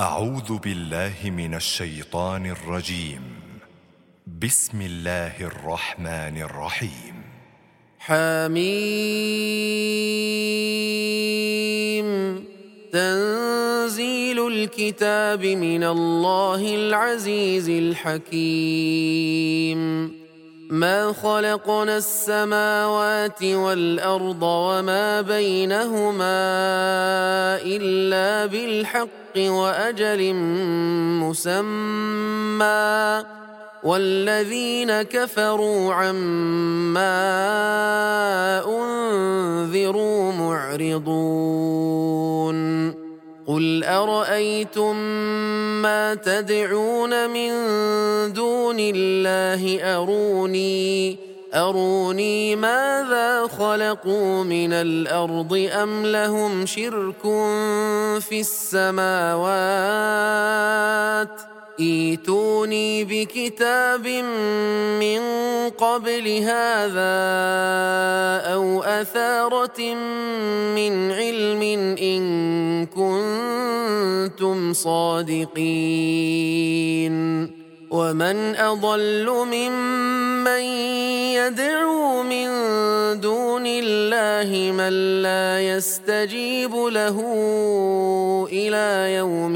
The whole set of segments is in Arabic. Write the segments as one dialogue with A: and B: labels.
A: أعوذ بالله من الشيطان الرجيم. بسم الله الرحمن الرحيم.
B: حميم. تنزيل الكتاب من الله العزيز الحكيم. ما خلقنا السماوات والأرض وما بينهما إلا بالحق وأجل مسمى، والذين كفروا عما أنذروا معرضون. قل أرأيتم ما تدعون من دون الله أروني ماذا خلقوا من الأرض أم لهم شرك في السماوات؟ ائتوني بكتاب من قبل هذا أو أثارة من علم إن كنتم صادقين. ومن أضل ممن يدعو من دون الله من لا يستجيب له إلى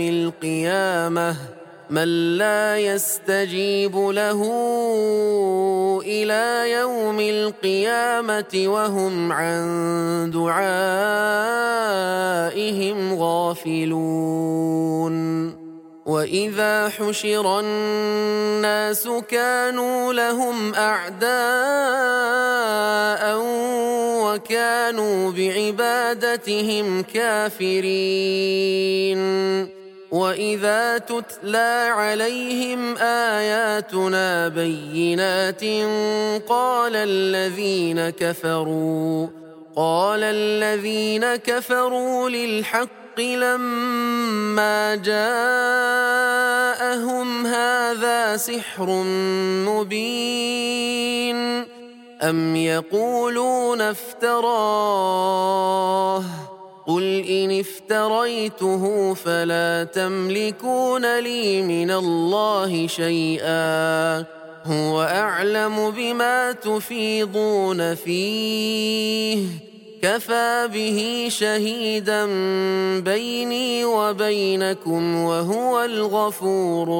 B: يوم القيامة وهم عن دعائهم غافلون. وإذا حشر الناس كانوا لهم أعداء وكانوا بعبادتهم كافرين. وإذا تتلى عليهم آياتنا بينات قال الذين كفروا للحق لما جاءهم هذا سحر مبين أم يقولون افتراه قل إن افتريته فلا تملكون لي من الله شيئا هو أعلم بما تفيضون فيه كفى به شهيدا بيني وبينكم وهو الغفور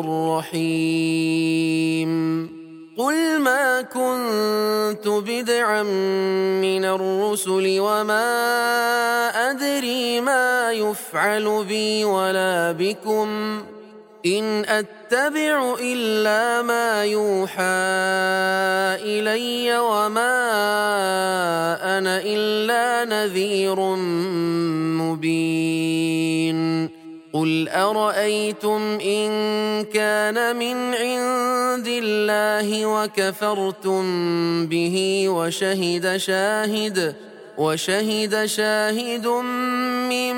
B: الرحيم. قل ما كنت بدعا من الرسل وما أدري ما يفعل بي ولا بكم إن أتبع إلا ما يوحى إلي وما أنا إلا نذير مبين. قل أرأيتم إن كان من عند الله وكفرتم به وشهد شاهد من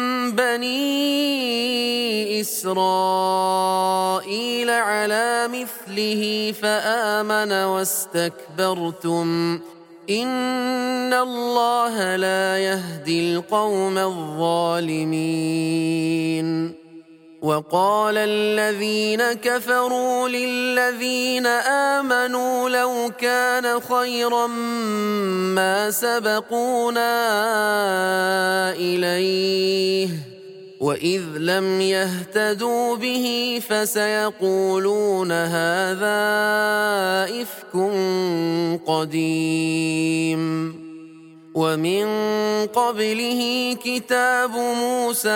B: بني إسرائيل على مثله فآمن واستكبرتم إن الله لا يهدي القوم الظالمين. وقال الذين كفروا للذين آمنوا لو كان خيرا ما سبقونا إليه وإذ لم يهتدوا به فسيقولون هذا إفك قديم. ومن قبله كتاب موسى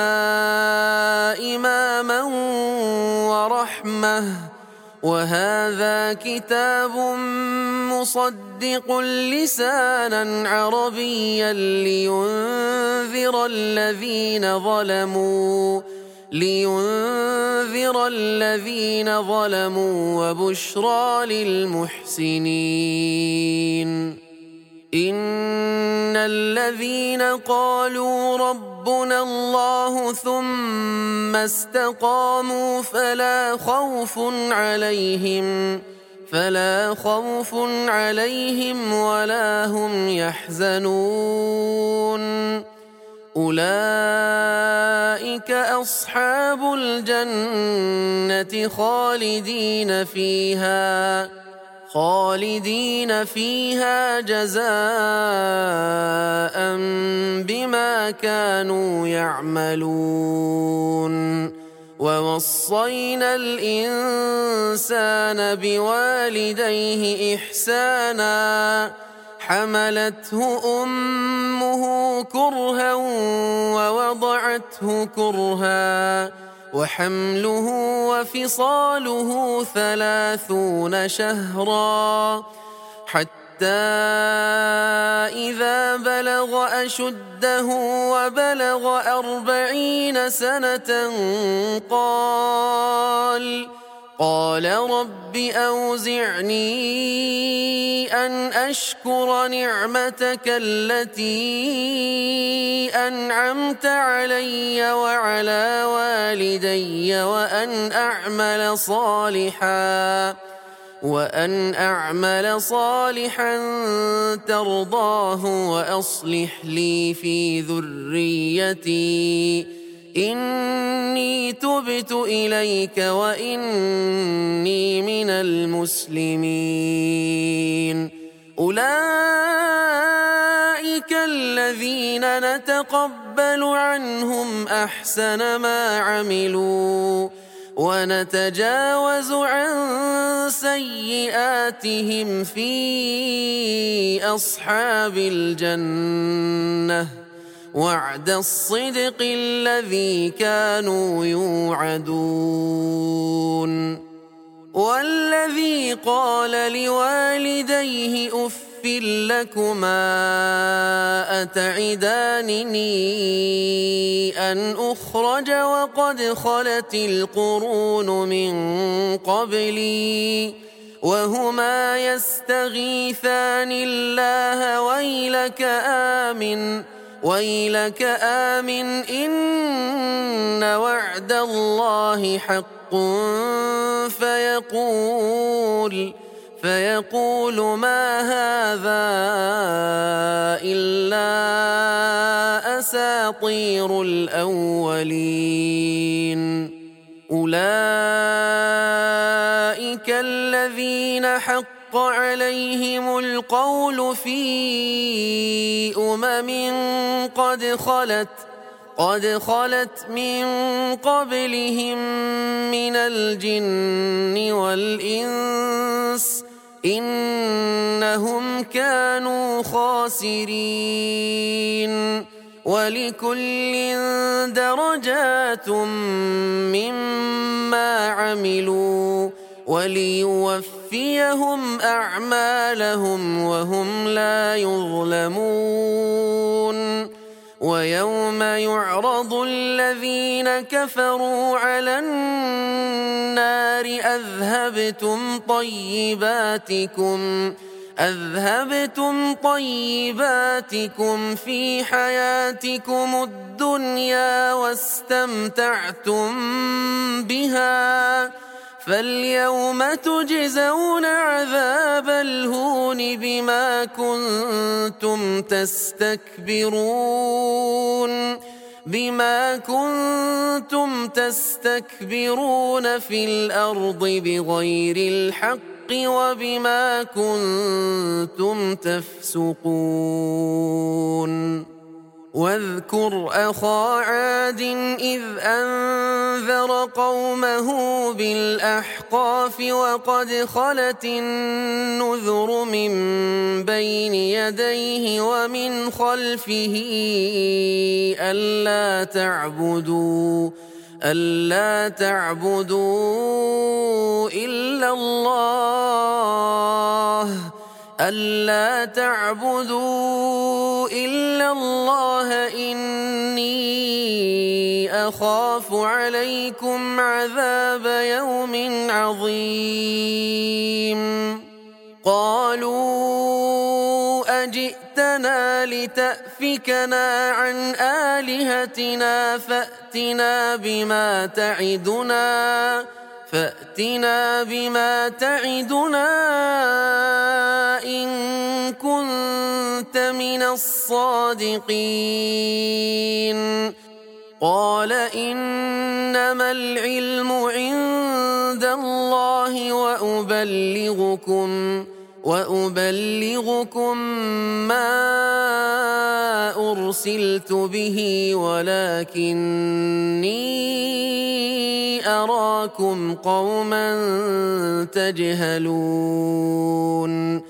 B: إماما ورحمة وهذا كتاب مصدق لسانا عربيا لينذر الذين ظلموا وبشرى للمحسنين. إن الذين قالوا ربنا الله ثم استقاموا فلا خوف عليهم ولا هم يحزنون أولئك أصحاب الجنة خالدين فيها جزاء بما كانوا يعملون ووصينا الإنسان بوالديه إحسانا حملته أمه كرها ووضعته كرها وحمله وفصاله 30 شهرا حتى إذا بلغ أشده وبلغ 40 سنة قال رب أوزعني أن أشكر نعمتك التي أنعمت علي وعلى والدي وأن أعمل صالحا ترضاه وأصلح لي في ذريتي إني تبت إليك وإني من المسلمين أولئك الذين نتقبل عنهم أحسن ما عملوا ونتجاوز عن سيئاتهم في أصحاب الجنة وعد الصدق الذي كانوا يوعدون والذي قال لوالديه أف لكما أتعدانني أن أخرج وقد خلت القرون من قبلي وهما يستغيثان الله ويلك آمن إن وعد الله حق فيقول ما هذا إلا أساطير الأولين أولئك الذين حق عليهم القول في قد خلت من قبلهم من الجن والإنس إنهم كانوا خاسرين ولكل درجات مما عملوا وليوفيهم أعمالهم وهم لا يظلمون ويوم يعرض الذين كفروا على النار أذهبتم طيباتكم في حياتكم الدنيا واستمتعتم بها فاليوم تجزون عذاب الهون بما كنتم تستكبرون في الأرض بغير الحق وبما كنتم تفسقون واذكر أخا عاد إذ أنذر قومه بالأحقاف وقد خلت النذر من بين يديه ومن خلفه ألا تعبدوا إلا الله إني أخاف عليكم عذاب يوم عظيم قالوا أجئتنا لتأفكنا عن آلهتنا فأتنا بما تعدنا إن كنت كنت من الصادقين قال إنما العلم عند الله وأبلغكم ما أرسلت به ولكني أراكم قوما تجهلون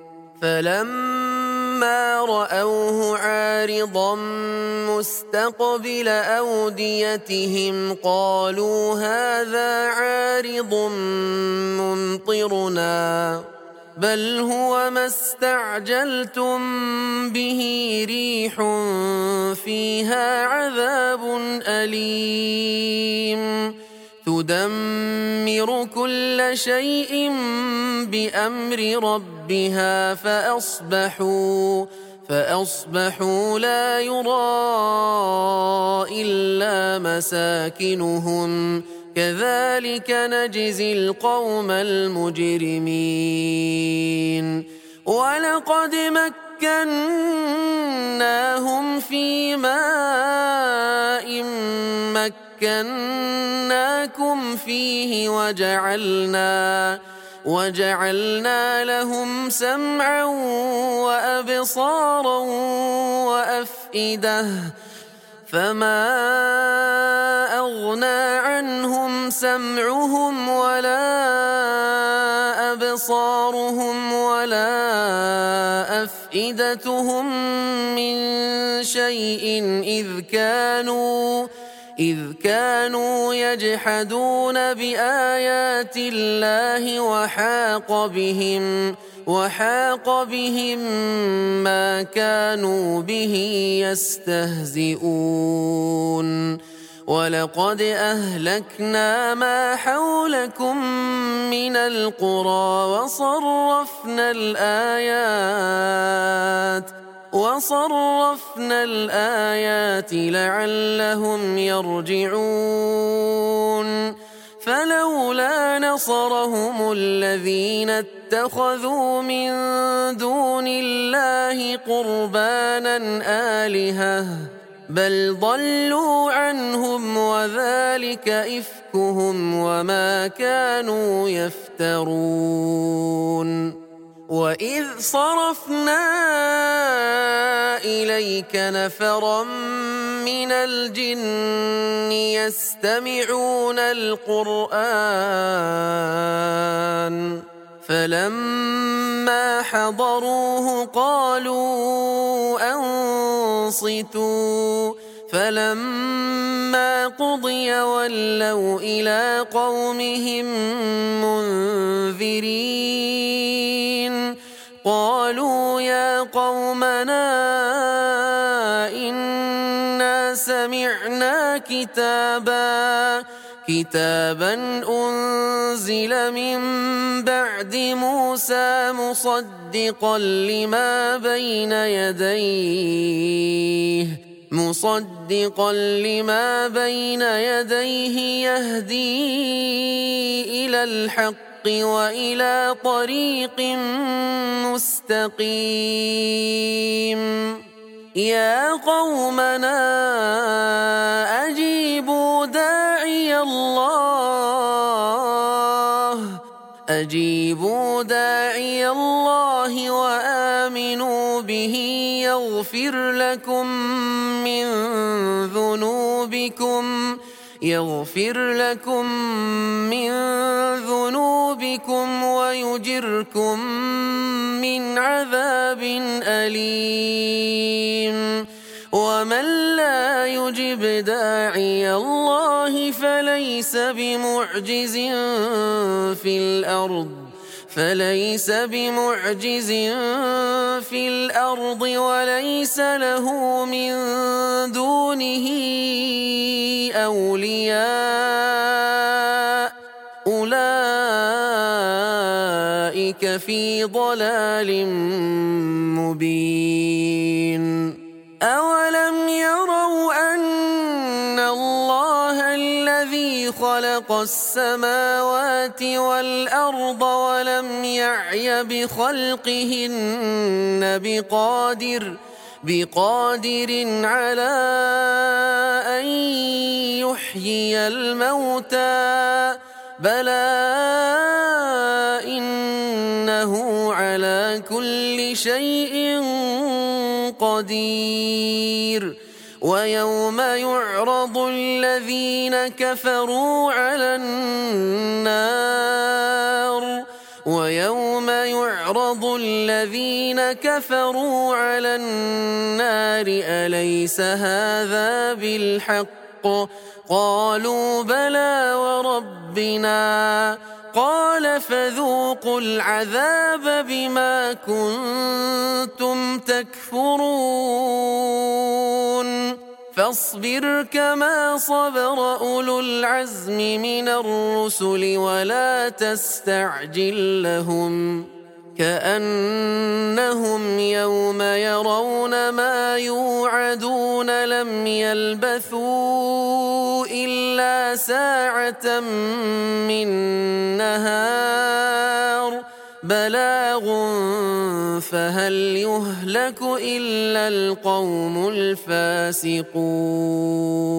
B: فلما رأوه عارضا مستقبل أوديتهم قالوا هذا عارض ممطرنا بل هو ما استعجلتم به ريح فيها عذاب أليم تدمر كل شيء بأمر ربها فأصبحوا لا يرى إلا مساكنهم كذلك نجزي القوم المجرمين ولقد مكناهم في ماء مكناكم فيه وجعلنا لهم سمعا وأبصارا وأفئدة فما أغنى عنهم سمعهم ولا أبصارهم ولا أفئدتهم من شيء إذ كانوا يجحدون بآيات الله وحاق بهم ما كانوا به يستهزئون ولقد أهلكنا ما حولكم من القرى وصرفنا الآيات لعلهم يرجعون فلولا نصرهم الذين اتخذوا من دون الله قربانا آلهة بل ضلوا عنهم وذلك إفكهم وما كانوا يفترون وإذ صرفنا إليك نفرا من الجن يستمعون القرآن فلما حضروه قالوا أنصتوا فلما قضي ولوا إلى قومهم منذرين قالوا يا قومنا إنا سمعنا كتابا أنزل من بعد موسى مصدقا لما بين يديه يهدي إلى الحق وإلى طريق مستقيم يا قومنا أجيبوا داعي الله وآمنوا به يغفر لكم من ذنوبكم ويجركم من عذاب أليم ومن لا يجب داعي الله فليس بمعجز في الأرض وليس له من دونه أولياء أولئك في ضلال مبين أولم يروا أن الله الذي خلق السماوات والأرض ولم يعي بخلقهن بقادر على أن يحيي الموتى بلى إنه على كل شيء قدير ويوم يعرض الذين كفروا على النار أليس هذا بالحق قالوا بلى وربنا قال فذوقوا العذاب بما كنتم تكفرون فاصبر كما صبر أولو العزم من الرسل ولا تستعجل لهم كأنهم يوم يرون ما يوعدون لم يلبثوا إلا ساعة من نهار بلاغ فهل يهلك إلا القوم الفاسقون